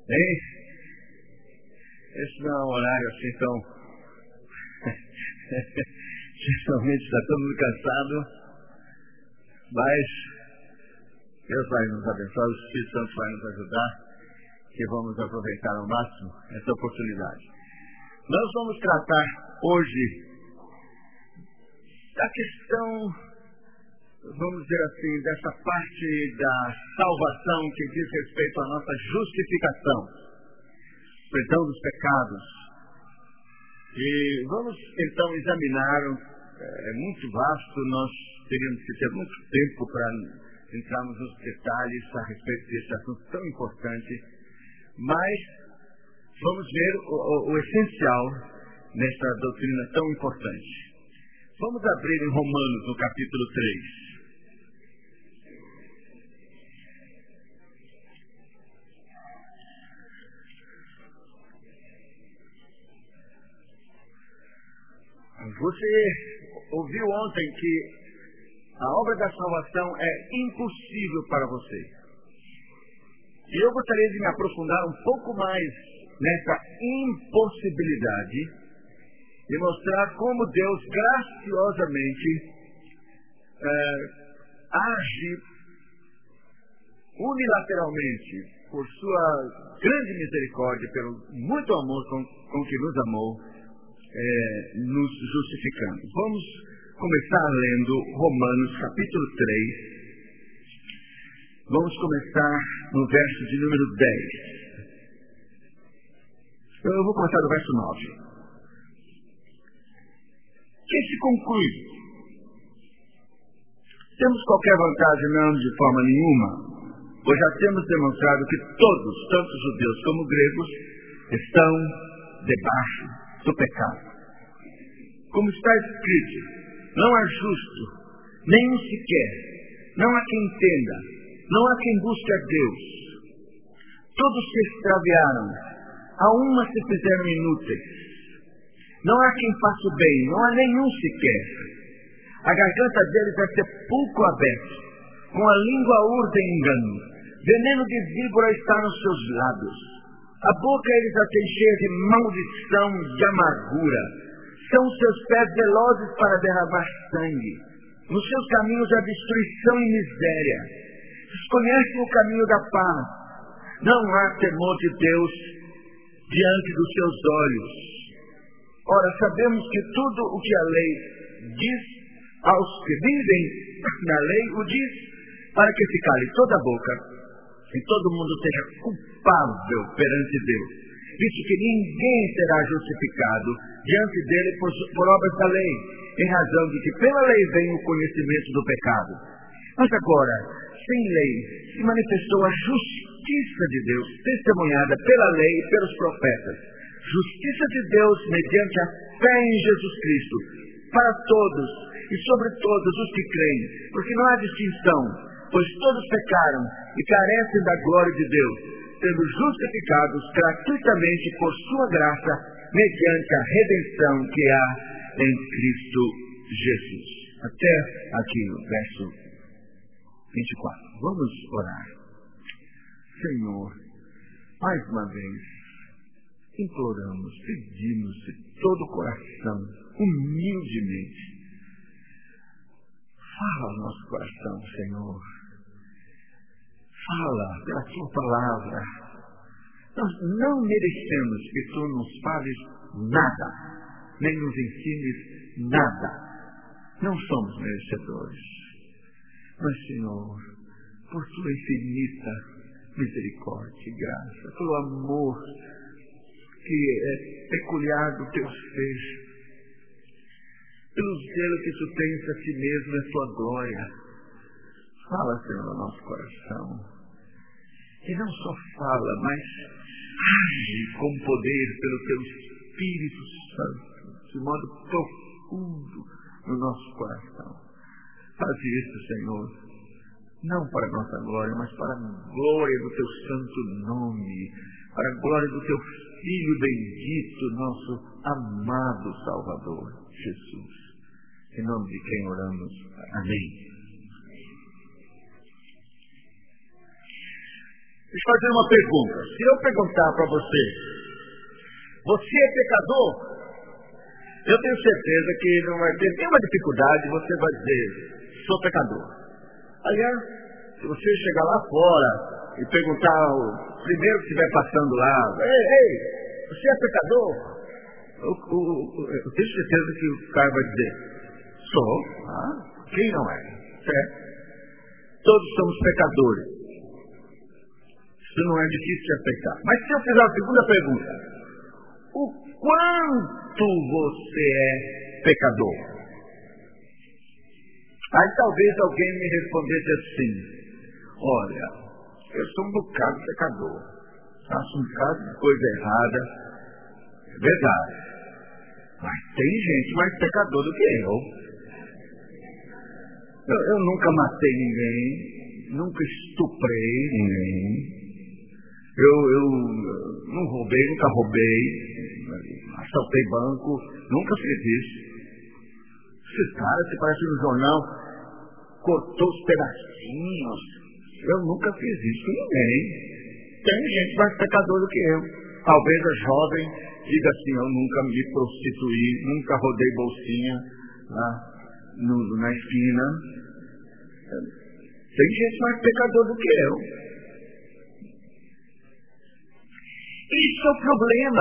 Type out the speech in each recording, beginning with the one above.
Hein? Esse não é um horário assim tão... Geralmente está todo mundo cansado, mas Deus vai nos abençoar, o Espírito Santo vai nos ajudar, que vamos aproveitar ao máximo essa oportunidade. Nós vamos tratar hoje da questão, vamos dizer assim, dessa parte da salvação que diz respeito à nossa justificação, perdão dos pecados. E vamos então examinar, é muito vasto, nós teríamos que ter muito tempo para entrarmos nos detalhes a respeito desse assunto tão importante, mas vamos ver o essencial nesta doutrina tão importante. Vamos abrir em Romanos, no capítulo 3. Você ouviu ontem que a obra da salvação é impossível para você. E eu gostaria de me aprofundar um pouco mais nessa impossibilidade e mostrar como Deus graciosamente age unilateralmente por sua grande misericórdia, pelo muito amor com que nos amou, nos justificando. Vamos começar lendo Romanos capítulo 3. Vamos começar no verso de número 10. Eu vou começar do verso 9. Que se conclui? Temos qualquer vantagem? Não, de forma nenhuma. Pois já temos demonstrado que todos, tanto judeus como gregos, estão debaixo do pecado. Como está escrito, não há justo, nenhum sequer, não há quem entenda, não há quem busque a Deus. Todos se extraviaram, a uma se fizeram inúteis. Não há quem faça o bem, não há nenhum sequer. A garganta deles é sepulcro aberto, com a língua urdem engano. Veneno de víbora está nos seus lábios. A boca eles a têm cheia de maldição, de amargura. São seus pés velozes para derramar sangue. Nos seus caminhos há destruição e miséria. Desconhecem o caminho da paz. Não há temor de Deus diante dos seus olhos. Ora, sabemos que tudo o que a lei diz aos que vivem na lei, o diz para que se cale toda a boca e todo mundo seja culpável perante Deus, visto que ninguém será justificado diante dele por obras da lei, em razão de que pela lei vem o conhecimento do pecado. Mas agora, sem lei, se manifestou a justiça de Deus, testemunhada pela lei e pelos profetas. Justiça de Deus mediante a fé em Jesus Cristo, para todos e sobre todos os que creem, porque não há distinção, pois todos pecaram e carecem da glória de Deus, sendo justificados gratuitamente por sua graça, mediante a redenção que há em Cristo Jesus. Até aqui o verso 24. Vamos orar. Senhor, mais uma vez, imploramos, pedimos de todo o coração, humildemente. Fala ao nosso coração, Senhor. Fala pela tua palavra. Nós não merecemos que tu nos fales nada, nem nos ensines nada. Não somos merecedores. Mas, Senhor, por tua infinita misericórdia e graça, pelo amor que é peculiar do teu ser, pelo zelo que tu tens a ti mesmo e a tua glória. Fala, Senhor, no nosso coração. E não só fala, mas age com poder pelo teu Espírito Santo, de modo profundo no nosso coração. Faz isso, Senhor, não para a nossa glória, mas para a glória do teu santo nome, para a glória do teu Filho bendito, nosso amado Salvador, Jesus. Em nome de quem oramos. Amém. Deixa eu fazer uma pergunta. Se eu perguntar para você, você é pecador? Eu tenho certeza que não vai ter nenhuma dificuldade, você vai dizer, sou pecador. Aliás, se você chegar lá fora e perguntar o primeiro que estiver passando lá, ei, você é pecador? Eu tenho certeza que o cara vai dizer, sou. Quem não é? Certo? Todos somos pecadores. Isso não é difícil de aceitar. Mas se eu fizer a segunda pergunta, o quanto você é pecador? Aí talvez alguém me respondesse assim, olha, eu sou um bocado pecador, faço um bocado de coisa errada, é verdade, mas tem gente mais pecador do que eu. Eu nunca matei ninguém, nunca estuprei ninguém, eu não roubei, nunca roubei, assaltei banco, nunca fiz isso. Esses caras que parecem no jornal, cortou os pedacinhos. Eu nunca fiz isso com ninguém. Tem gente mais pecador do que eu. Talvez a jovem diga assim, eu nunca me prostituí, nunca rodei bolsinha lá na esquina. Tem gente mais pecador do que eu. Isso é o problema.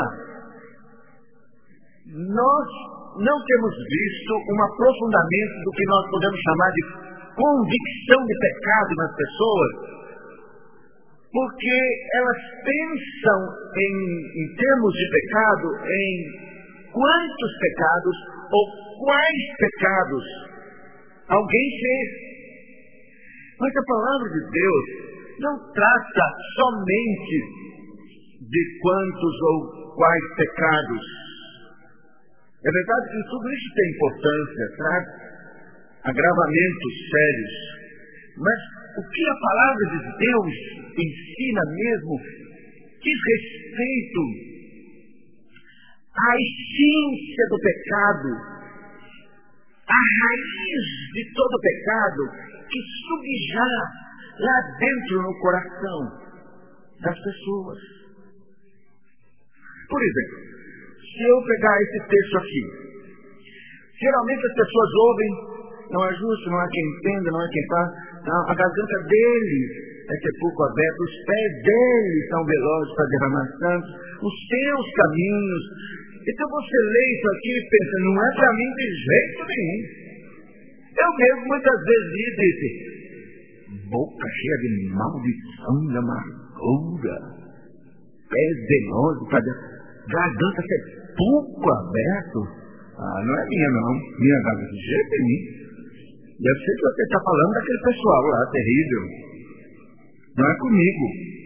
Nós não temos visto um aprofundamento do que nós podemos chamar de convicção de pecado nas pessoas, porque elas pensam em termos de pecado, em quantos pecados ou quais pecados alguém fez. Mas a palavra de Deus não trata somente de quantos ou quais pecados. É verdade que tudo isso tem importância, traz agravamentos sérios, mas o que a palavra de Deus ensina mesmo diz respeito à essência do pecado, à raiz de todo pecado que subjaz lá dentro no coração das pessoas. Por exemplo, se eu pegar esse texto aqui, geralmente as pessoas ouvem, não é justo, não há quem entenda, não há quem faça, não, a garganta dele é sepulcro aberto, os pés dele são velozes para derramar sangue, os seus caminhos. Então você lê isso aqui e pensa, não é para mim de jeito nenhum. Eu mesmo muitas vezes disse, boca cheia de maldição, de amargura, pés velozes para derramar, garganta sepulcro aberto. Não é minha não, minha garganta de jeito nenhum. Deve ser que você está falando daquele pessoal lá, terrível. Não é comigo.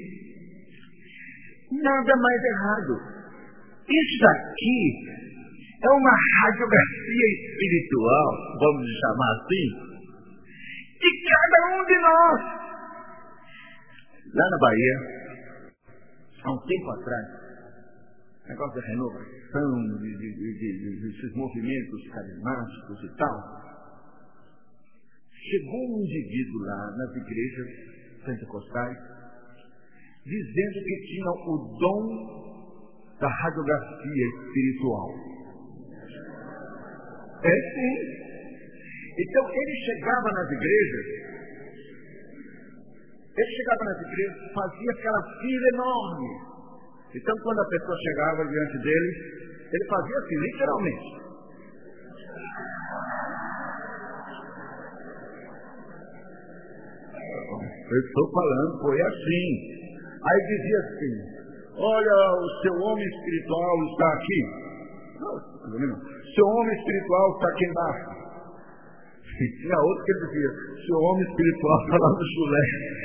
Nada mais errado. Isso aqui é uma radiografia espiritual, vamos chamar assim, de cada um de nós. Lá na Bahia, há um tempo atrás, negócio da renovação, desses movimentos carismáticos e tal, chegou um indivíduo lá nas igrejas pentecostais, dizendo que tinha o dom da radiografia espiritual. É sim. Então ele chegava nas igrejas, fazia aquela fila enorme. Então quando a pessoa chegava diante dele, ele fazia assim, literalmente. Eu estou falando, foi assim. Aí dizia assim, olha, o seu homem espiritual está aqui. Não, seu homem espiritual está aqui embaixo. E tinha outro que dizia, seu homem espiritual está lá no chulé.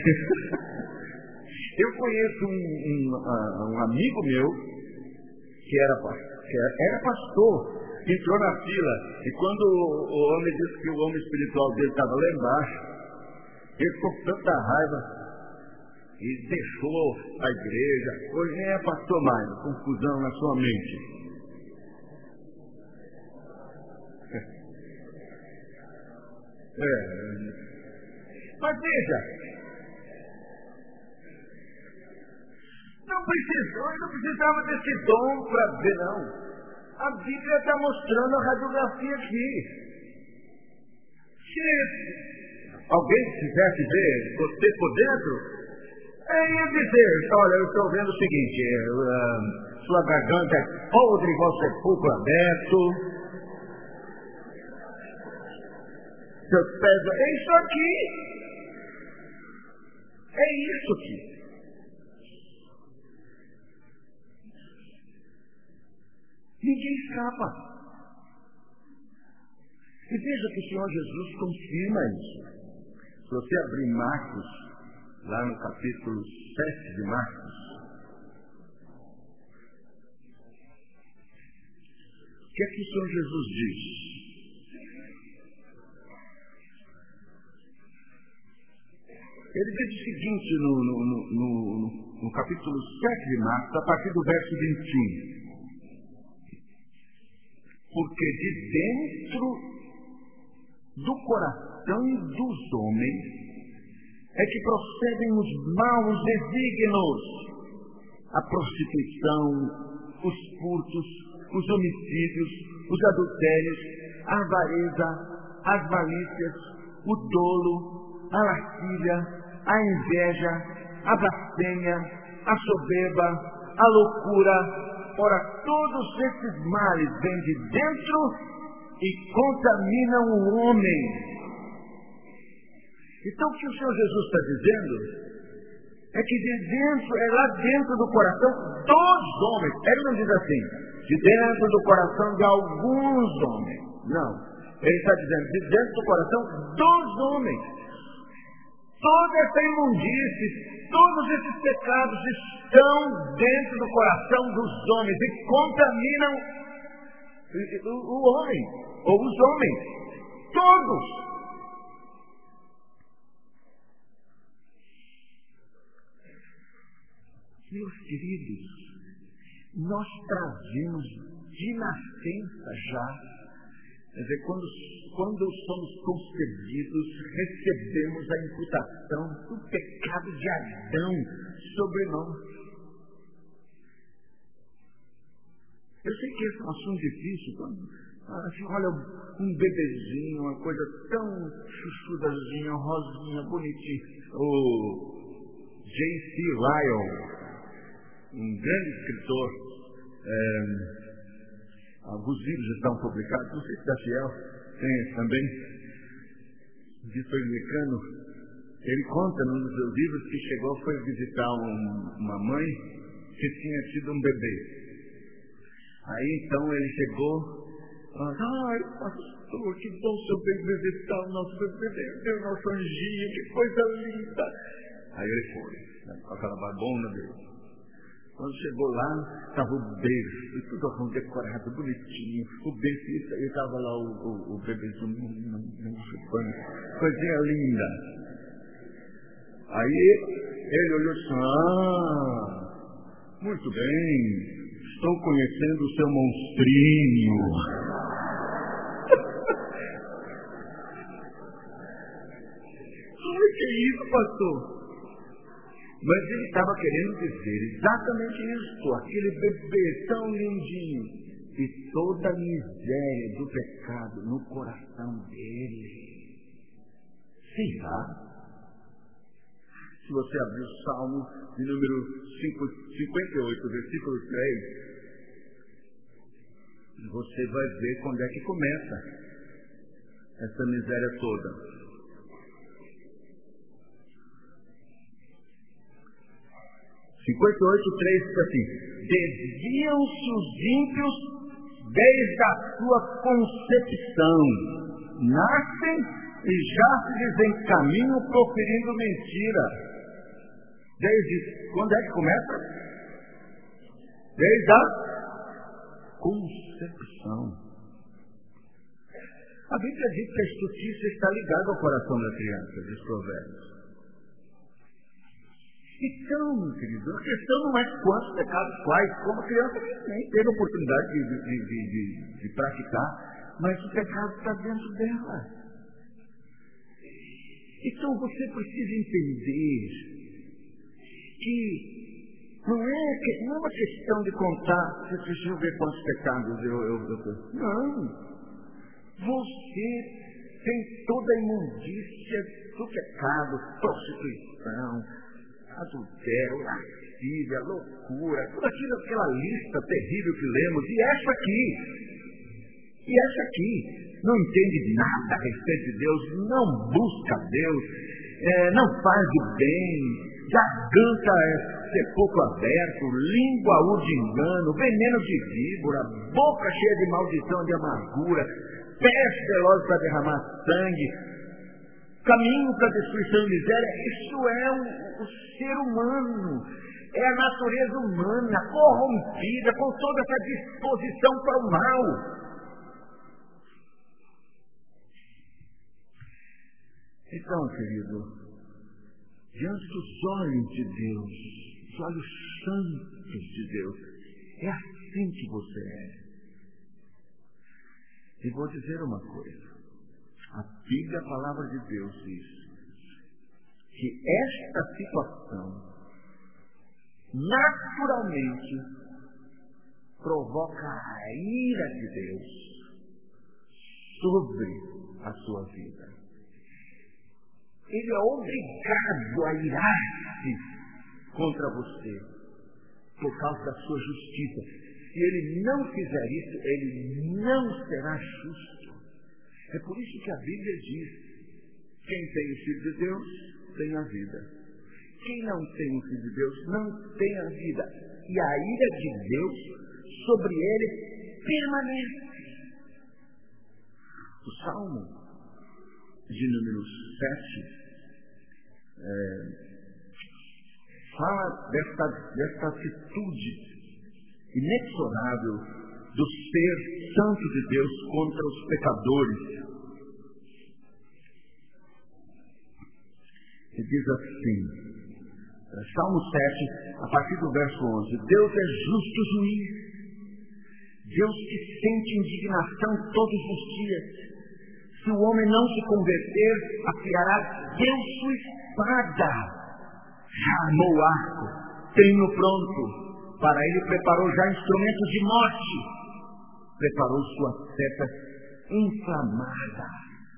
Eu conheço um amigo meu que era pastor, entrou na fila, e quando o homem disse que o homem espiritual dele estava lá embaixo, ele ficou com tanta raiva e deixou a igreja. Hoje nem é pastor mais, confusão na sua mente. Mas veja, não precisava desse dom para ver, não. A Bíblia está mostrando a radiografia aqui. Se alguém quisesse ver você por dentro, ia dizer, olha, eu estou vendo o seguinte, sua garganta é podre, vosso sepulcro aberto, seus pés, é isso aqui. É isso aqui. Ninguém escapa. E veja que o Senhor Jesus confirma isso. Se você abrir Marcos, lá no capítulo 7 de Marcos, o que é que o Senhor Jesus diz? Ele diz o seguinte no capítulo 7 de Marcos, a partir do verso 21. Porque de dentro do coração dos homens é que procedem os maus desígnios, a prostituição, os furtos, os homicídios, os adultérios, a avareza, as malícias, o dolo, a lascívia, a inveja, a blasfêmia, a soberba, a loucura. Ora, todos esses males vêm de dentro e contaminam o homem. Então, o que o Senhor Jesus está dizendo é que de dentro, é lá dentro do coração dos homens. Ele não diz assim, de dentro do coração de alguns homens. Não. Ele está dizendo, de dentro do coração dos homens. Toda essa imundície, todos esses pecados estão dentro do coração dos homens e contaminam o homem, ou os homens, todos. Meus queridos, nós trazemos de nascença já. Quer dizer, quando somos concebidos, recebemos a imputação do pecado de Adão sobre nós. Eu sei que esse é um assunto difícil. Quando assim, olha um bebezinho, uma coisa tão chuchudazinha, rosinha, bonitinha. O J.C. Ryle, um grande escritor, alguns livros estão publicados, não sei se da Fiel tem também, americano. Ele conta num dos seus livros que foi visitar uma mãe que tinha tido um bebê. Aí então ele chegou, ai pastor, que bom seu bebê visitar o nosso bebê, o nosso anjinho, que coisa linda. Aí ele foi, com aquela babona dele. Quando chegou lá, estava o berço, tudo decorado, bonitinho. O berço, e estava lá o bebezinho, coisinha linda. Aí ele olhou e disse, muito bem, estou conhecendo o seu monstrinho. Ai, que isso, pastor? Mas ele estava querendo dizer exatamente isso, aquele bebê tão lindinho e toda a miséria do pecado no coração dele. Será? Se você abrir o Salmo de número 58, versículo 3, você vai ver quando é que começa essa miséria toda. 58:3 diz assim, desviam-se os ímpios desde a sua concepção, nascem e já se desencaminham proferindo mentira. Desde quando é que começa? Desde a concepção. A Bíblia diz que a justiça está ligada ao coração da criança, diz Provérbios. Então, meu querido, a questão não é quantos pecados faz, como a criança nem teve a oportunidade de praticar, mas o pecado está dentro dela. Então você precisa entender que Não é uma questão de contar, deixa eu ver quantos pecados não. Você tem toda a imundícia do pecado, prostituição, adultério, lascívia, loucura, toda aquela lista terrível que lemos, e essa aqui, não entende nada a respeito de Deus, não busca Deus, não faz o bem, garganta sepulcro aberto, língua de engano, veneno de víbora, boca cheia de maldição e de amargura, pés velozes para derramar sangue, caminho para destruição e miséria. Isso é o ser humano, é a natureza humana corrompida com toda essa disposição para o mal. Então, querido, diante dos olhos de Deus, os olhos santos de Deus, é assim que você é. E vou dizer uma coisa, a Bíblia, a palavra de Deus, diz que esta situação naturalmente provoca a ira de Deus sobre a sua vida. Ele é obrigado a irar-se contra você por causa da sua justiça. Se ele não fizer isso, ele não será justo. É por isso que a Bíblia diz: quem tem o Filho de Deus tem a vida. Quem não tem o Filho de Deus não tem a vida. E a ira de Deus sobre ele permanece. O Salmo de número 7 fala desta atitude inexorável do ser santo de Deus contra os pecadores. E diz assim, Salmo 7, a partir do verso 11: Deus é justo juiz, Deus que sente indignação todos os dias. Se o homem não se converter, afiará Deus sua espada. Já armou o arco, tem-no pronto. Para ele preparou já instrumentos de morte. Preparou sua seta inflamada.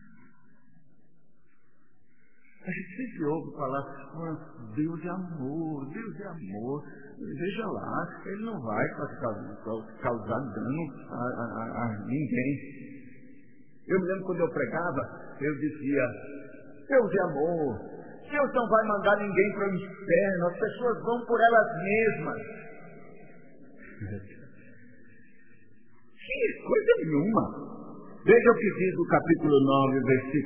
A gente sempre ouve falar: Deus é amor, Deus é amor. Veja lá, ele não vai causar dano a ninguém. Eu me lembro quando eu pregava, eu dizia: Deus é amor, Deus não vai mandar ninguém para o inferno, as pessoas vão por elas mesmas. Que coisa nenhuma. Veja o que diz o capítulo 9,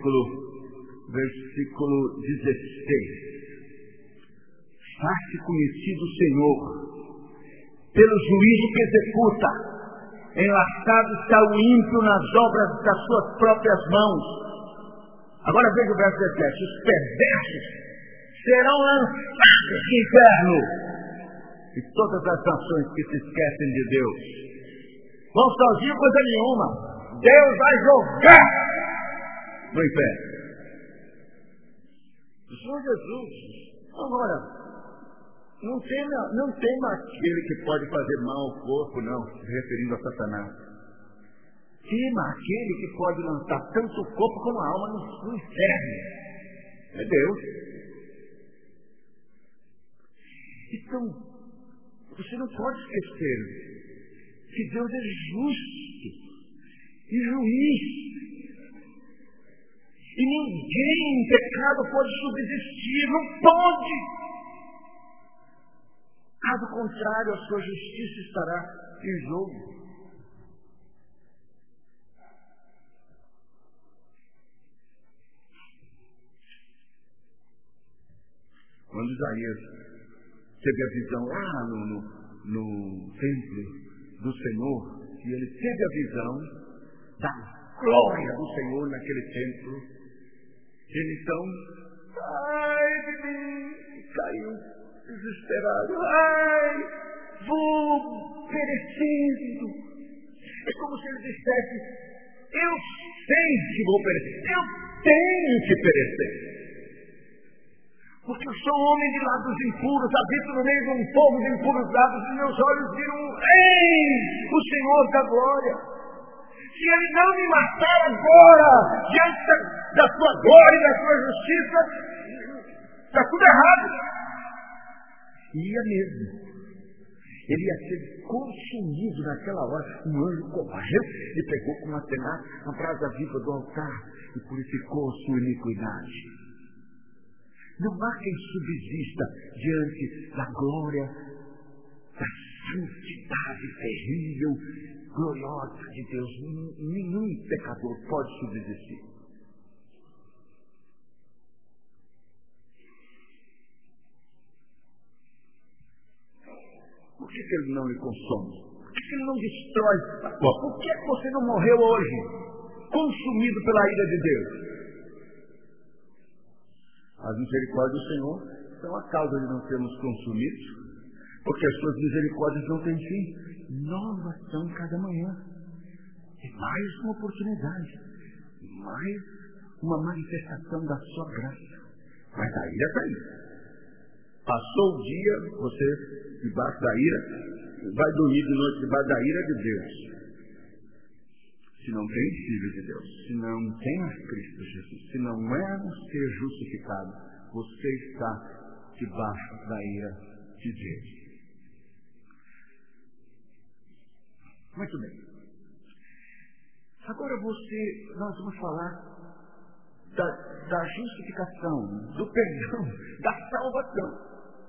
versículo 16. Faz-se conhecido o Senhor pelo juízo que executa. Enlaçado está o ímpio nas obras das suas próprias mãos. Agora veja o verso 17. Os perversos serão lançados no inferno, e todas as nações que se esquecem de Deus vão sozinhos, coisa nenhuma. Deus vai jogar no inferno. O Senhor Jesus, agora, não tema aquele que pode fazer mal ao corpo, não, se referindo a Satanás. Tema aquele que pode lançar tanto o corpo como a alma no inferno. É Deus. Então, você não pode esquecer que Deus é justo e juiz. E ninguém em pecado pode subsistir, não pode. Caso contrário, a sua justiça estará em jogo. Quando Isaías teve a visão lá no templo do Senhor, e ele teve a visão da glória do Senhor naquele templo, ele então, ai de mim, caiu desesperado. Ai, vou perecendo. É como se ele dissesse: eu sei que vou perecer, eu tenho que perecer. Porque eu sou homem de lábios impuros, habito no meio de um povo de impuros lábios, e meus olhos viram, ei, o Senhor da glória. Se Ele não me matar agora, diante da sua glória e da sua justiça, está tudo errado. E ia mesmo. Ele ia ser consumido naquela hora. Um anjo correu e pegou com uma tenaz a brasa viva do altar e purificou sua iniquidade. Não há quem subsista diante da glória, da santidade terrível, gloriosa de Deus. Nenhum pecador pode subsistir. Por que Ele não lhe consome? Por que Ele não destrói? Por que você não morreu hoje, consumido pela ira de Deus? As misericórdias do Senhor são a causa de não sermos consumidos, porque as suas misericórdias não têm fim. Novas são cada manhã. E mais uma oportunidade, mais uma manifestação da sua graça. Mas a ira está aí. Passou o dia, você debaixo da ira, vai dormir de noite debaixo da ira de Deus. Se não tem Filho de Deus, se não tem a Cristo Jesus, se não é um ser justificado, você está debaixo da ira de Deus. Muito bem. Agora nós vamos falar da justificação, do perdão, da salvação.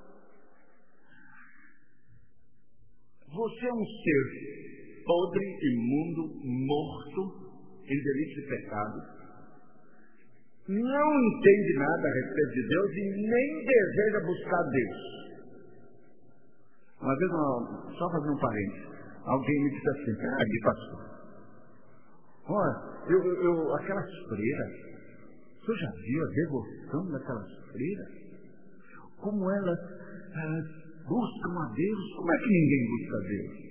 Você é um ser podre, imundo, morto, em delitos e pecados, não entende nada a respeito de Deus e nem deseja buscar Deus. Uma vez, só fazer um parênteses, alguém me disse assim, pastor, olha, aquelas freiras, você já viu a devoção daquelas freiras? Como elas buscam a Deus? Como é que ninguém busca a Deus?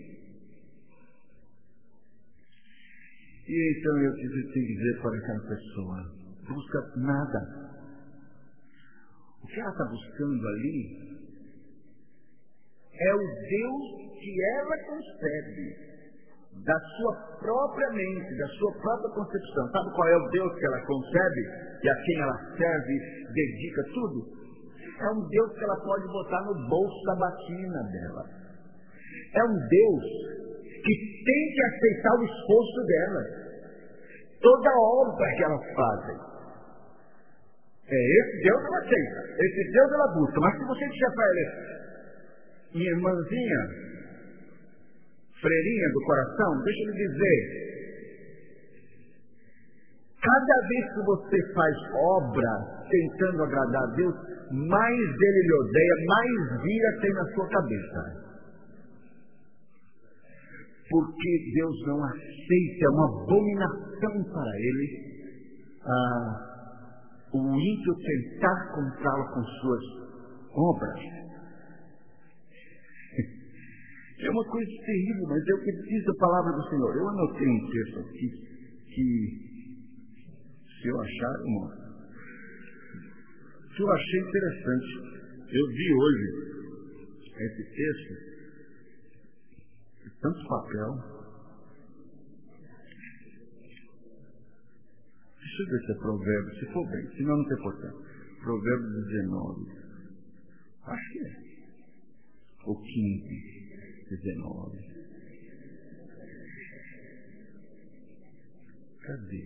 E então eu tenho que dizer para aquela pessoa, busca nada. O que ela está buscando ali é o Deus que ela concebe, da sua própria mente, da sua própria concepção. Sabe qual é o Deus que ela concebe e a quem ela serve, dedica tudo? É um Deus que ela pode botar no bolso da batina dela. É um Deus que tem que aceitar o esforço dela, toda a obra que elas fazem. Esse Deus ela aceita, esse Deus ela busca. Mas se você disser para ela, minha irmãzinha, freirinha do coração, deixa eu lhe dizer, cada vez que você faz obra tentando agradar a Deus, mais Ele lhe odeia, mais ira tem na sua cabeça. Porque Deus não aceita, é uma abominação para Ele o ímpio tentar comprá-lo com suas obras. É uma coisa terrível, mas é o que diz a palavra do Senhor. Eu anotei um texto aqui que, se eu achar, que eu achei interessante. Eu vi hoje esse texto, tanto papel. Deixa eu ver se é Provérbios, se for bem, senão não tem importância. Provérbios 19. Acho que é. Ou 15, 19. Cadê?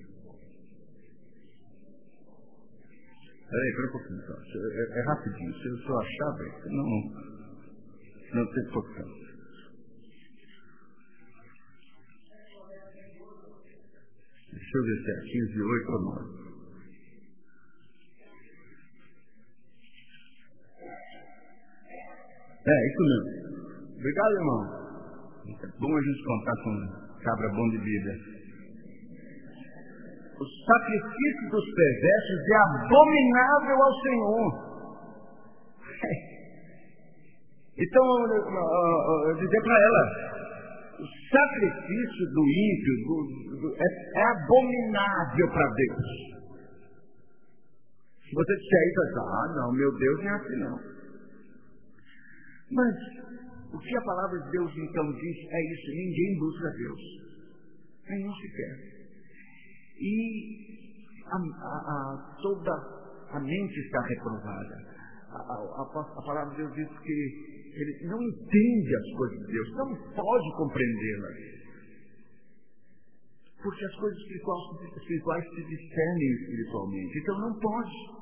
Peraí, um pouquinho. Então. É rapidinho. Se eu achar, bem, não tem importância. Deixa eu ver se é 15, 8 ou 9. Isso mesmo. Obrigado, irmão. É bom a gente contar com um cabra bom de vida. O sacrifício dos perversos é abominável ao Senhor. Então, eu dizer para ela, o sacrifício do ímpio é abominável para Deus. Se você disser isso, não, meu Deus não é assim não. Mas o que a palavra de Deus então diz é isso: ninguém busca Deus, nenhum sequer. E toda a mente está reprovada. A palavra de Deus diz que ele não entende as coisas de Deus, não pode compreendê-las, porque as coisas espirituais se discernem espiritualmente, então não pode.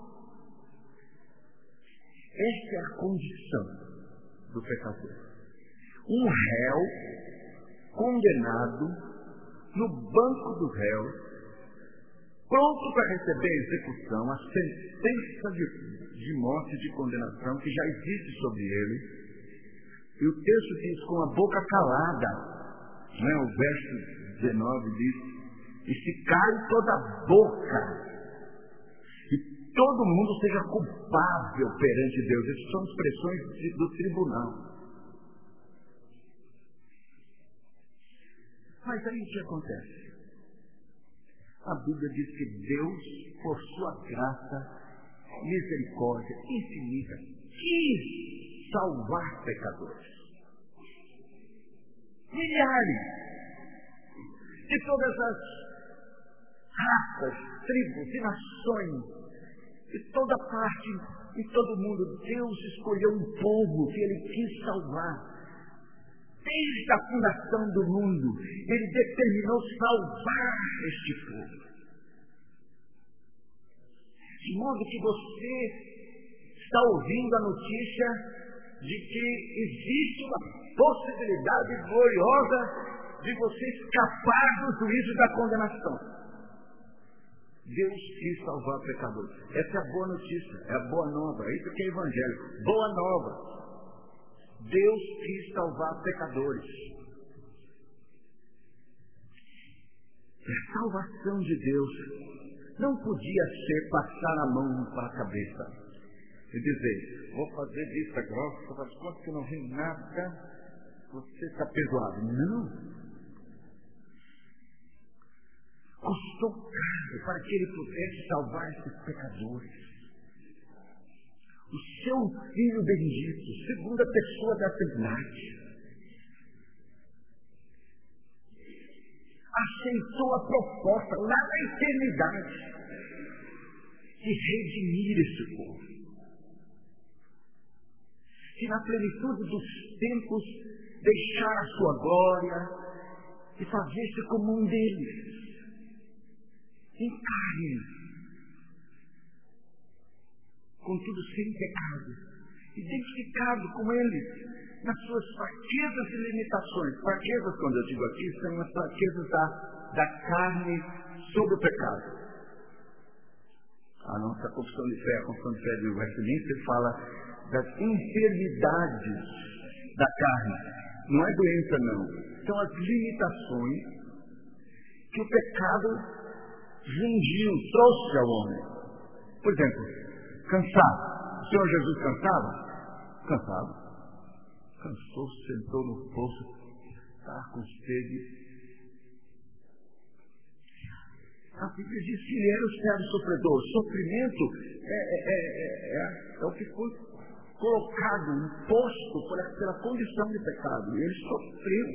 Esta é a condição do pecador. Um réu condenado no banco do réu, pronto para receber a execução, a sentença de morte, de condenação que já existe sobre ele. E o texto diz: com a boca calada, né? O verso 19 diz: e se cai toda a boca, e todo mundo seja culpável perante Deus. Essas são expressões do tribunal. Mas aí o que acontece? A Bíblia diz que Deus, por sua graça, misericórdia infinita, quis salvar pecadores. Milhares de todas as raças, tribos e nações, de toda parte, de todo mundo. Deus escolheu um povo que Ele quis salvar. Desde a fundação do mundo, Ele determinou salvar este povo. De modo que você está ouvindo a notícia de que existe uma possibilidade gloriosa de você escapar do juízo da condenação. Deus quis salvar pecadores. Essa é a boa notícia, é a boa nova. Isso que é evangelho. Boa nova. Deus quis salvar pecadores. A salvação de Deus não podia ser passar a mão para a cabeça e dizer: vou fazer vista grossa, faz conta que não vi nada, você está perdoado. Não. Custou caro para que Ele pudesse salvar esses pecadores. O seu Filho bendito, segunda pessoa da Trindade, aceitou a proposta lá na eternidade de redimir esse povo, de na plenitude dos tempos deixar a sua glória e fazer-se como um deles, em carne, contudo sem pecado, identificado com eles nas suas fraquezas e limitações. Fraquezas, quando eu digo aqui, são as fraquezas da carne sobre o pecado. A nossa confissão de fé, a confissão de fé de Westminster, fala das enfermidades da carne. Não é doença, não. São as limitações que o pecado trouxe ao homem. Por exemplo, cansado. O Senhor Jesus cansava? Cansado. Cansou, sentou no poço, está com sede. A Bíblia diz que ele era o servo sofredor. Sofrimento é o que foi colocado, imposto pela condição de pecado. E ele sofreu.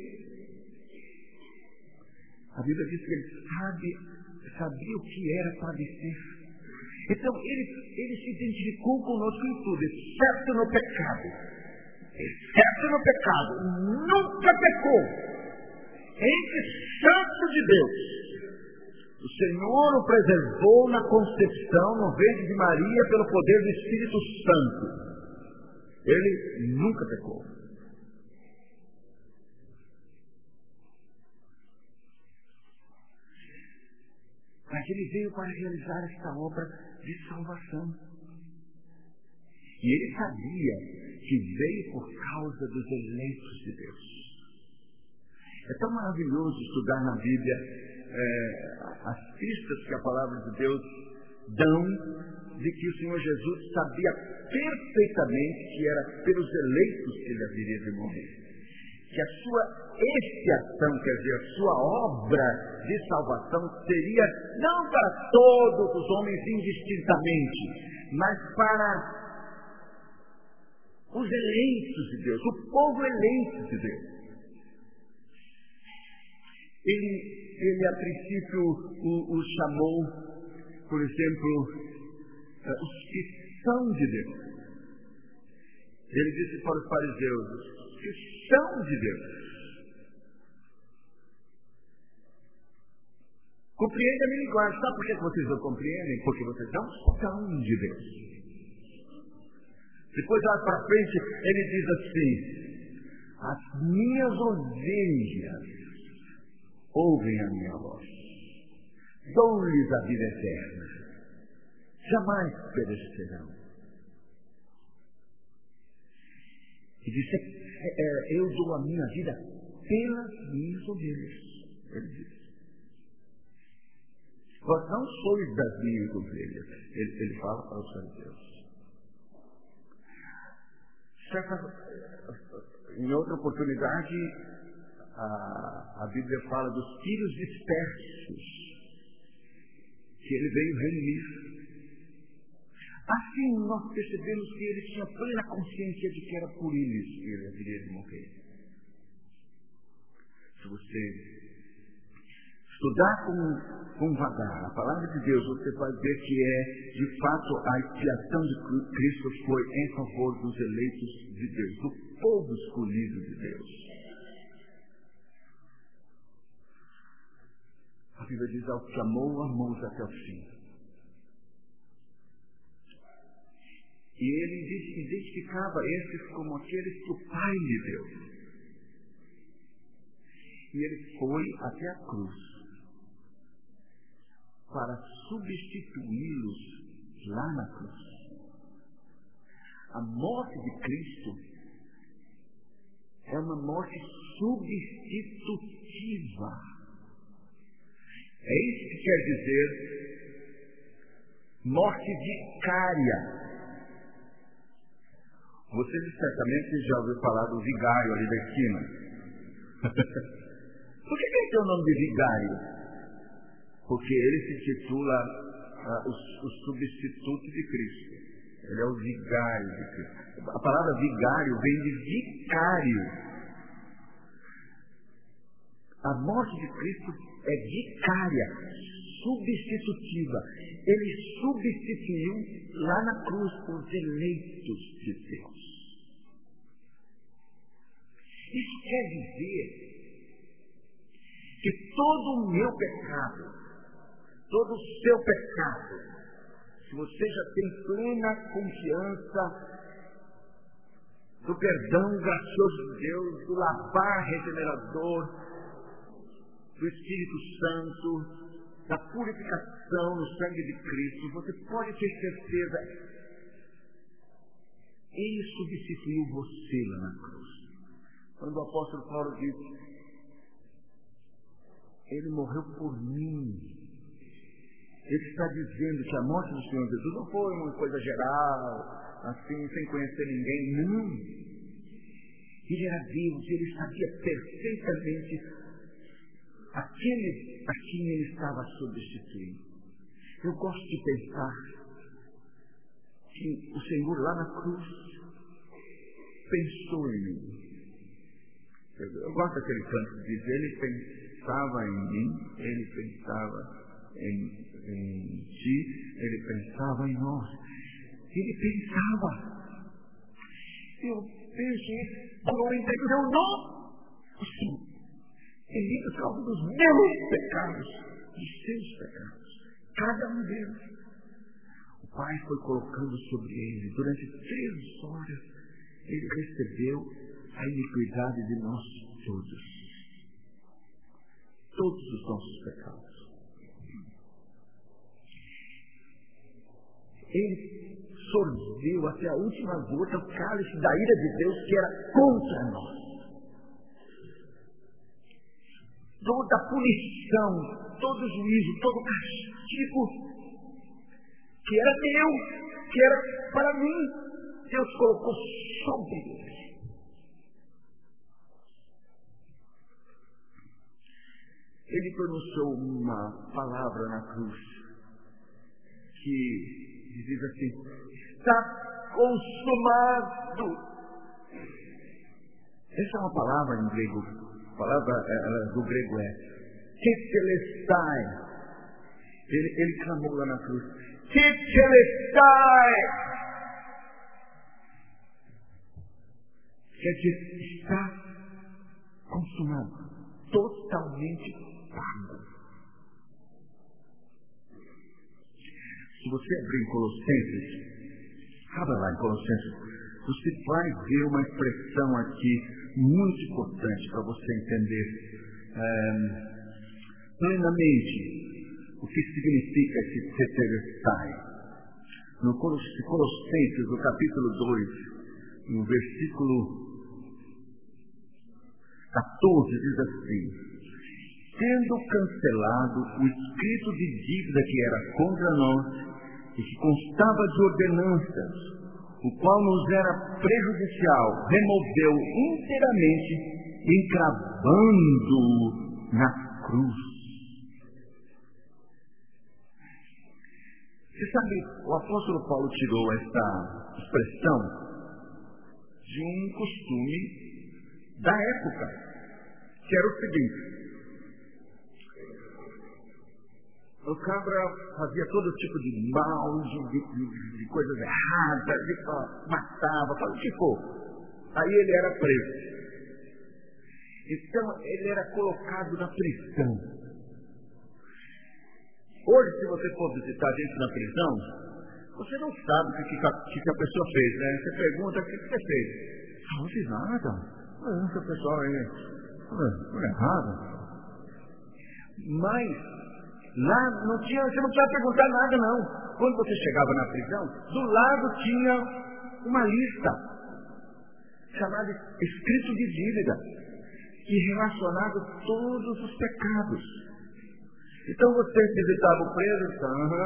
A Bíblia diz que ele sabia o que era padecer. Então, ele se identificou conosco em tudo, exceto no pecado. Exceto no pecado. Nunca pecou. Entre santo de Deus. O Senhor o preservou na concepção, no ventre de Maria, pelo poder do Espírito Santo. Ele nunca pecou. Mas ele veio para realizar esta obra de salvação. E ele sabia que veio por causa dos eleitos de Deus. É tão maravilhoso estudar na Bíblia as pistas que a palavra de Deus dão de que o Senhor Jesus sabia perfeitamente que era pelos eleitos que ele haveria de morrer. que a sua expiação, quer dizer, a sua obra de salvação seria não para todos os homens indistintamente, mas para os eleitos de Deus, o povo eleito de Deus. Ele a princípio os chamou, por exemplo, os que são de Deus. Ele disse para os fariseus, os que são de Deus. Compreende a minha linguagem. Sabe por que vocês não compreendem? Porque vocês não são de Deus. Depois, lá para frente, ele diz assim: as minhas ovelhas ouvem a minha voz, dou-lhes a vida eterna, jamais perecerão. E disse: eu dou a minha vida pelas minhas ovelhas. Ele disse: vós não sois das minhas ovelhas. Ele fala para os fariseus. Em outra oportunidade, a Bíblia fala dos filhos dispersos que ele veio reunir. Assim nós percebemos que ele tinha plena consciência de que era por eles que ele haveria de morrer. Se você estudar com vagar a palavra de Deus, você vai ver que de fato, a expiação de Cristo foi em favor dos eleitos de Deus, do povo escolhido de Deus. A Bíblia diz: ao que amou, amou até o fim. E ele identificava esses como aqueles que o Pai lhe deu. E ele foi até a cruz para substituí-los lá na cruz. A morte de Cristo é uma morte substitutiva. É isso que quer dizer morte vicária. Você certamente já ouviu falar do vigário ali da esquina. Por que ele tem o nome de vigário? Porque ele se titula o substituto de Cristo. Ele é o vigário de Cristo. A palavra vigário vem de vicário. A morte de Cristo é vicária, substitutiva. Ele substituiu lá na cruz os eleitos de Deus. Isso quer dizer que todo o meu pecado, todo o seu pecado, se você já tem plena confiança do perdão gracioso de Deus, do lavar regenerador, do Espírito Santo, da purificação no sangue de Cristo, você pode ter certeza, ele substituiu você lá na cruz. Quando o apóstolo Paulo disse: ele morreu por mim. Ele está dizendo que a morte do Senhor Jesus não foi uma coisa geral, assim, sem conhecer ninguém. Não. Ele era Deus, ele sabia perfeitamente aquele a quem ele estava substituindo. Eu gosto de pensar que o Senhor lá na cruz pensou em mim. Eu gosto daquele canto que diz: ele pensava em mim, ele pensava em ti, ele pensava em nós. Ele pensava. Eu penso por entendeu não? Sim. Ele por causa dos meus pecados, dos seus pecados, cada um deles. O Pai foi colocando sobre ele, durante 3 horas, ele recebeu a iniquidade de nós todos. Todos os nossos pecados. Ele sorveu até a última gota o cálice da ira de Deus que era contra nós. Toda a punição, todo o juízo, todo o castigo que era meu, que era para mim, Deus colocou sobre ele. ele pronunciou uma palavra na cruz que diz assim: está consumado. Essa é uma palavra em grego. A palavra do grego é tetelestai. Ele clamou lá na cruz: tetelestai. Quer dizer, está consumado, totalmente pago. Se você abrir em Colossenses, abra lá em Colossenses, você vai ver uma expressão aqui muito importante para você entender plenamente o que significa esse tetelestai. No Colossenses, no capítulo 2, no versículo 14, diz assim: tendo cancelado o escrito de dívida que era contra nós e que constava de ordenanças, o qual nos era prejudicial, removeu inteiramente, encravando-o na cruz. Você sabe, o apóstolo Paulo tirou essa expressão de um costume da época, que era o seguinte: o cabra fazia todo tipo de mal, de coisas erradas, matava, fazia o que for. Aí ele era preso. Então ele era colocado na prisão. Hoje, se você for visitar gente na prisão, você não sabe o que a pessoa fez, né? Você pergunta: o que você fez? Não fiz nada. Essa pessoa aí foi errada. Mas lá você não precisava perguntar nada, não. Quando você chegava na prisão, do lado tinha uma lista chamada escrito de dívida e relacionado a todos os pecados. Então você visitava o preso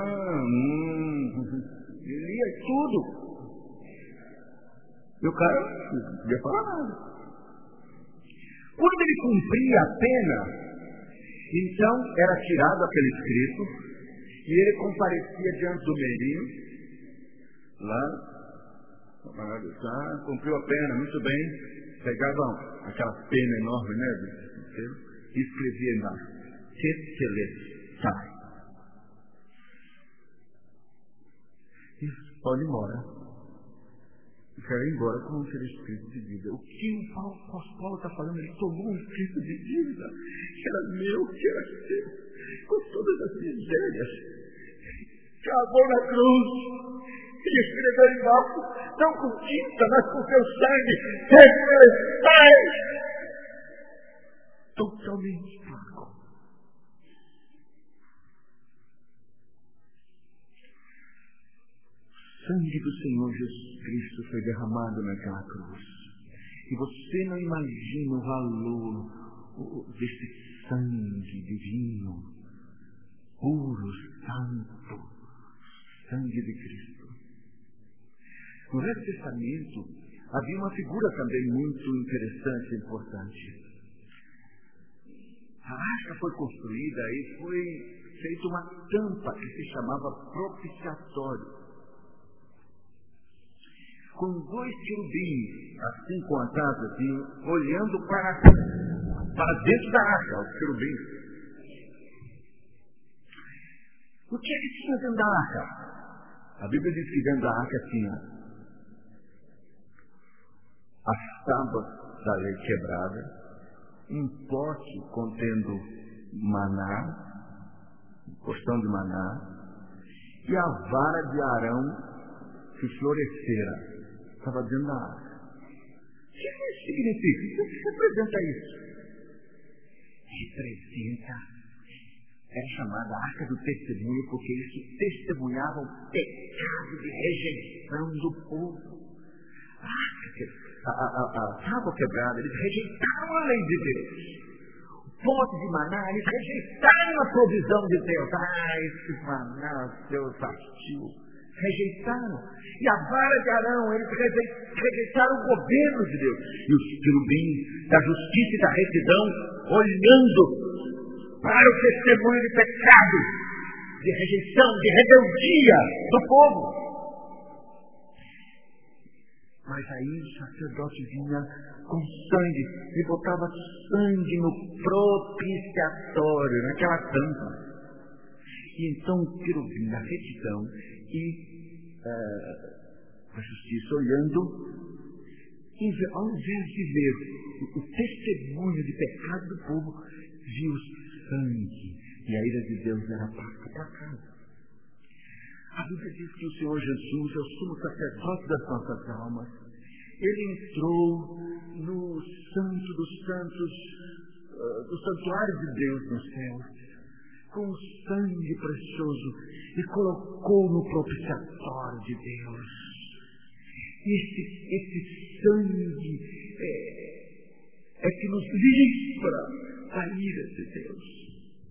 e lia tudo. E o cara não podia falar nada. Quando ele cumpria a pena, então era tirado aquele escrito e ele comparecia diante do meirinho, lá, cumpriu a pena, muito bem, pegava aquela pena enorme, né, e escrevia embaixo: tetelestai. Isso, pode ir embora. Quero ir embora com aquele escrito de dívida. O que o Paulo está falando? Ele tomou um escrito de dívida que era meu, que era seu, com todas as misérias, cavou na cruz e escreveu embaixo, não com tinta, mas com seu sangue, tetelestai, totalmente pago. O sangue do Senhor Jesus Cristo foi derramado naquela cruz. E você não imagina o valor desse sangue divino, puro, santo, sangue de Cristo. No Velho Testamento havia uma figura também muito interessante e importante. A arca foi construída e foi feita uma tampa que se chamava propiciatório, com 2 querubins, assim com as asas, assim, olhando para dentro da arca, os querubins. O que ele tinha dentro da arca? A Bíblia diz que dentro da arca tinha as tábuas da lei quebrada, um pote contendo maná, um porção de maná, e a vara de Arão que florescera. Estava dentro da arca. O que isso significa? O que representa isso? Representa, era chamada Arca do Testemunho, porque isso testemunhava o pecado de rejeição do povo. A tábua quebrada, eles rejeitaram a lei de Deus. O pote de maná, eles rejeitaram a provisão de Deus. Esse maná, Deus assistiu. Rejeitaram. E a vara de Arão, eles rejeitaram o governo de Deus. E os querubins da justiça e da retidão olhando para o testemunho de pecado, de rejeição, de rebeldia do povo. Mas aí o sacerdote vinha com sangue e botava sangue no propiciatório, naquela tampa. E então o querubim da retidão e a justiça olhando, ao invés de ver o testemunho de pecado do povo, viu sangue. E a ira de Deus era aplacada. A Bíblia diz que o Senhor Jesus é o sumo sacerdote das nossas almas. Ele entrou no santo dos santos, do santuário de Deus no céu, com o sangue precioso, e colocou no propiciatório de Deus. Esse sangue é que nos livra da ira de Deus.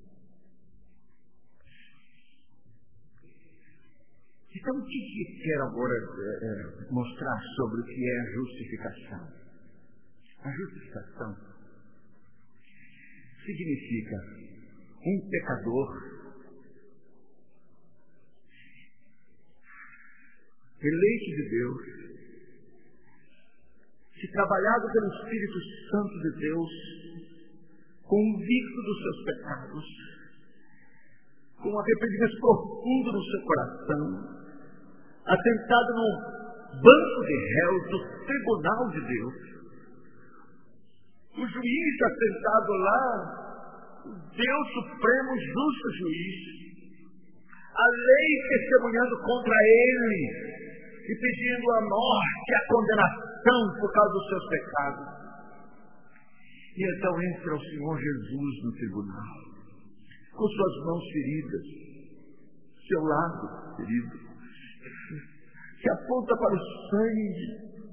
Então, o que quero agora mostrar sobre o que é a justificação? A justificação significa um pecador eleito de Deus, que trabalhado pelo Espírito Santo de Deus, convicto dos seus pecados, com um arrependimento profundo no seu coração, assentado no banco de réus do tribunal de Deus, o juiz assentado lá, o Deus supremo, justo juiz, a lei testemunhando contra ele e pedindo a morte, a condenação por causa dos seus pecados. E então entra o Senhor Jesus no tribunal, com suas mãos feridas, seu lado ferido, que aponta para o sangue.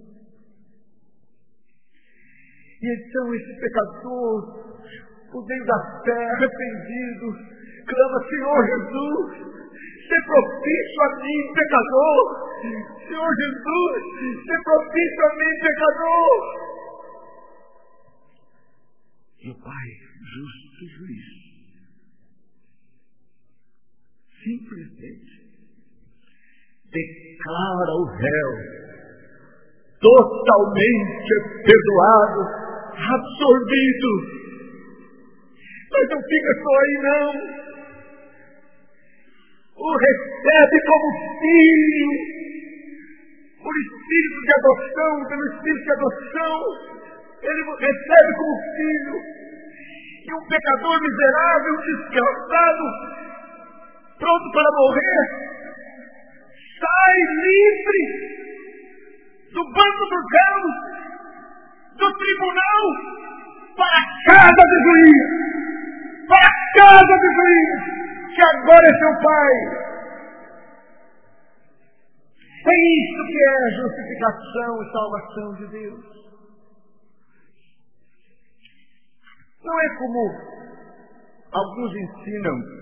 E então esse pecador, por meio da fé, arrependido, clama: Senhor Jesus, se propício a mim, pecador. Senhor Jesus, se propício a mim, pecador. E o Pai, justo juiz, simplesmente declara o réu totalmente perdoado, absorvido. Mas não fica só aí, não. O recebe como filho, por espírito de adoção, pelo espírito de adoção, ele recebe como filho. E um pecador miserável, desgraçado, pronto para morrer, sai livre do banco dos réus, do tribunal, para a casa de juiz, para a casa de juiz, que agora é seu Pai. É isso que é a justificação e salvação de Deus. Não é como alguns ensinam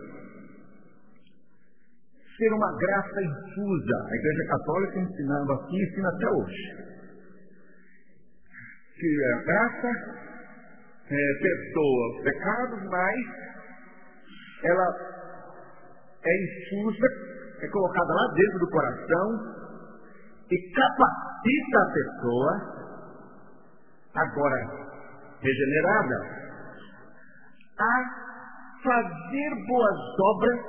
ser uma graça infusa. A Igreja Católica ensinava assim, ensina até hoje. Que a graça perdoa os pecados, mas ela é infusa, é colocada lá dentro do coração e capacita a pessoa, agora regenerada, a fazer boas obras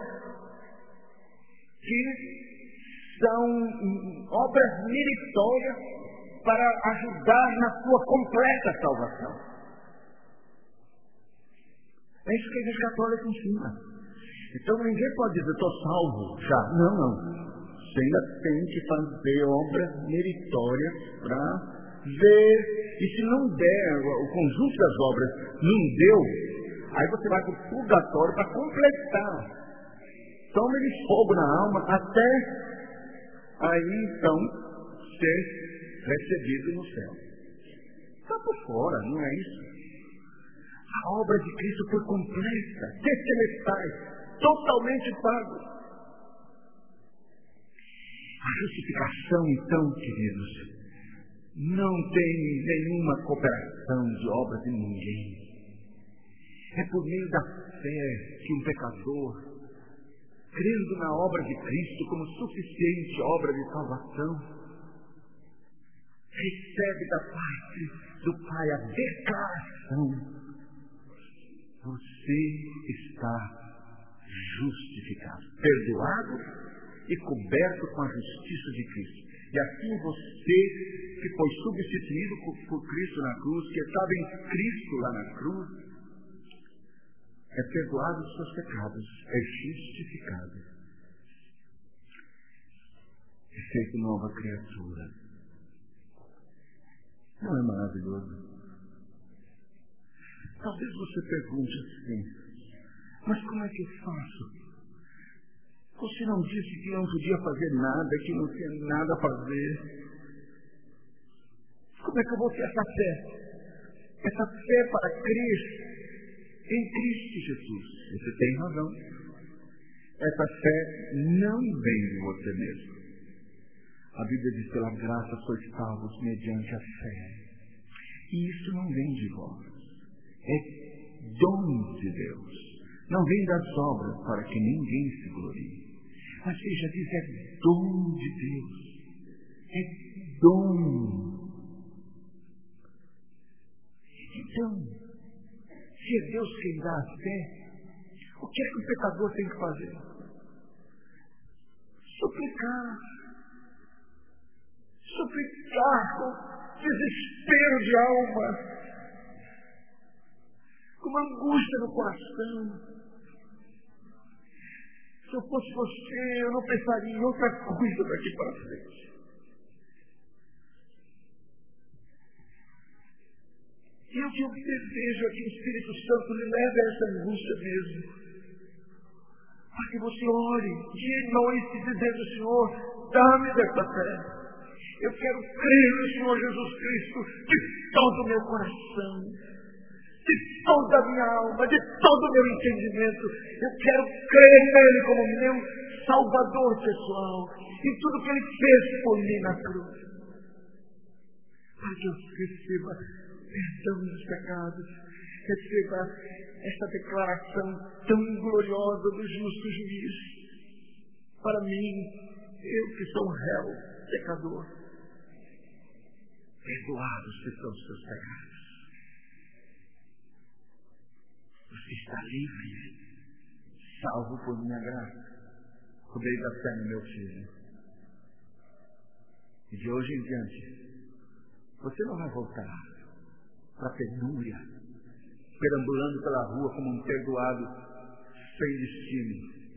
que são obras meritórias para ajudar na sua completa salvação. É isso que a Igreja Católica ensina. Então ninguém pode dizer: estou salvo já. Não. Você ainda tem que fazer obras meritórias para ver. E se não der, o conjunto das obras não deu, aí você vai para o purgatório para completar. Toma-lhe fogo na alma até aí então ser recebido no céu. Está por fora, não é isso? A obra de Cristo foi completa, tetelestai, totalmente pago. A justificação, então, queridos, não tem nenhuma cooperação de obras de ninguém. É por meio da fé que um pecador, crendo na obra de Cristo como suficiente obra de salvação, recebe da parte do Pai a declaração: você está justificado, perdoado e coberto com a justiça de Cristo. E assim você, que foi substituído por Cristo na cruz, que estava em Cristo lá na cruz, é perdoado os seus pecados, é justificado, é feito nova criatura. Não é maravilhoso? Talvez você pergunte assim: mas como é que eu faço? Você não disse que não podia fazer nada, que não tinha nada a fazer. Como é que eu vou ter essa fé? Essa fé para crer em Cristo Jesus. Você tem razão. Essa fé não vem de você mesmo. A Bíblia diz: pela graça sois salvos mediante a fé. E isso não vem de vós. É dom de Deus. Não vem das obras para que ninguém se glorie. Mas veja, diz: é dom de Deus. É dom. Então, se é Deus quem dá a fé, o que é que o pecador tem que fazer? Suplicar. Suplicar com desespero de alma, com uma angústia no coração. Se eu fosse você, eu não pensaria em outra coisa daqui para frente. E o que eu desejo é que o Espírito Santo lhe leve a essa angústia mesmo. Para que você ore dia e noite dizendo: Senhor, dá-me dessa fé. Eu quero crer no Senhor Jesus Cristo de todo o meu coração, de toda a minha alma, de todo o meu entendimento. Eu quero crer nele como meu Salvador pessoal, em tudo que ele fez por mim na cruz. Para que eu receba perdão dos pecados, receba esta declaração tão gloriosa do justo juiz. Para mim, eu que sou um réu, pecador, perdoados que são os seus pecados. Você está livre, salvo por minha graça, por meio da fé no meu Filho. E de hoje em diante, você não vai voltar para a penúria, perambulando pela rua como um perdoado sem destino.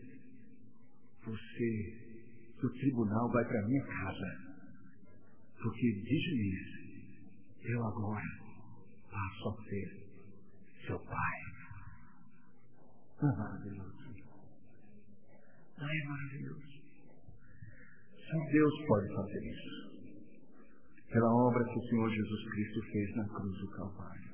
Você, do tribunal, vai para a minha casa, porque de juiz eu agora passo a ser seu Pai. Não é maravilhoso? Não é maravilhoso? Só Deus pode fazer isso, pela obra que o Senhor Jesus Cristo fez na cruz do Calvário.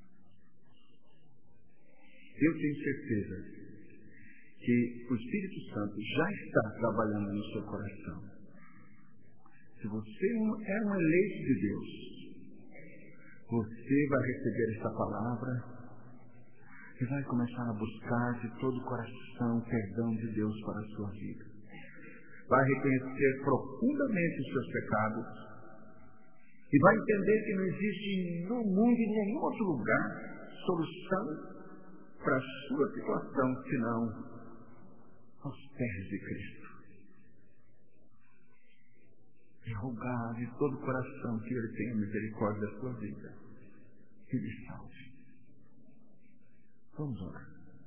Eu tenho certeza que o Espírito Santo já está trabalhando no seu coração. Se você é um eleito de Deus, você vai receber essa palavra e vai começar a buscar de todo o coração o perdão de Deus para a sua vida. Vai reconhecer profundamente os seus pecados e vai entender que não existe no mundo, em nenhum outro lugar, solução para a sua situação, senão aos pés de Cristo. E rogar de todo o coração que Ele tenha misericórdia da sua vida e lhe salve. Vamos orar.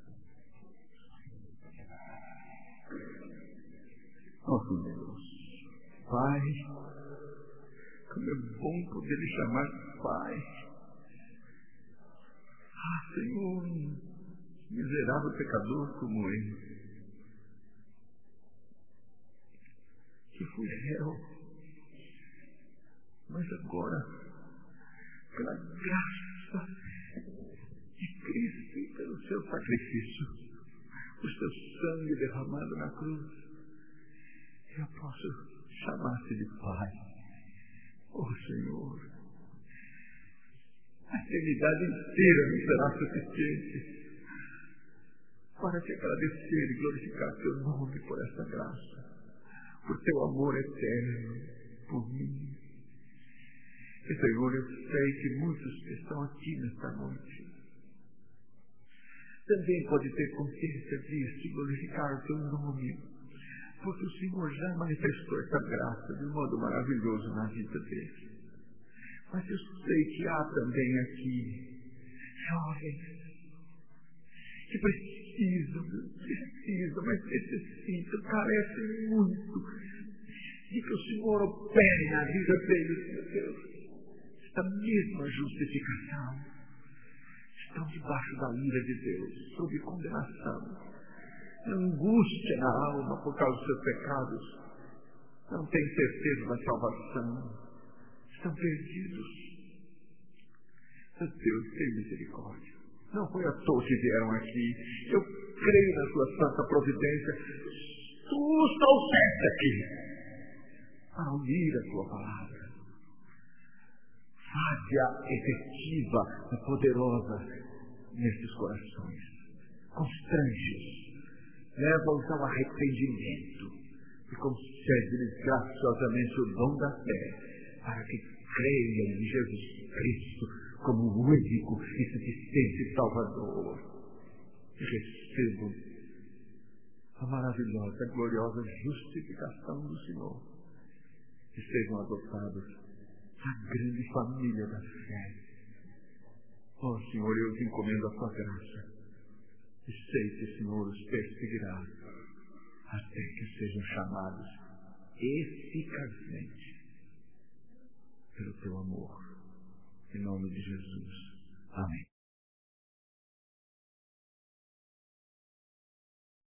Nosso Deus, Pai, como é bom poder lhe chamar de Pai. Ah, Senhor, miserável pecador como eu, que fui réu, mas agora, pela graça de Cristo e pelo seu sacrifício, o seu sangue derramado na cruz, eu posso chamar-te de Pai. Oh Senhor, a eternidade inteira não será suficiente para te agradecer e glorificar teu nome por essa graça, por teu amor eterno por mim. E, Senhor, eu sei que muitos que estão aqui nesta noite também podem ter consciência disso e glorificar o teu nome, porque o Senhor já manifestou essa graça de um modo maravilhoso na vida deles. Mas eu sei que há também aqui jovens que precisam, mas necessitam, carecem muito de que o Senhor opere na vida deles, meu Deus. Esta mesma justificação. Estão debaixo da ira de Deus, sob condenação, angústia na alma por causa dos seus pecados, não têm certeza da salvação, estão perdidos. Meu Deus, tem misericórdia. Não foi à toa que vieram aqui. Eu creio na sua santa providência. Tu os trouxeste aqui para ouvir a tua palavra. Faz-a efetiva e poderosa nestes corações. Constrange-os. Leva-os ao arrependimento e concede-lhes graciosamente o dom da fé para que creiam em Jesus Cristo como o único e suficiente Salvador e recebam a maravilhosa, gloriosa justificação do Senhor e sejam adotados na grande família da fé. Oh, Senhor, eu te encomendo a tua graça e sei que o Senhor os perseguirá até que sejam chamados eficazmente pelo teu amor. Em nome de Jesus. Amém.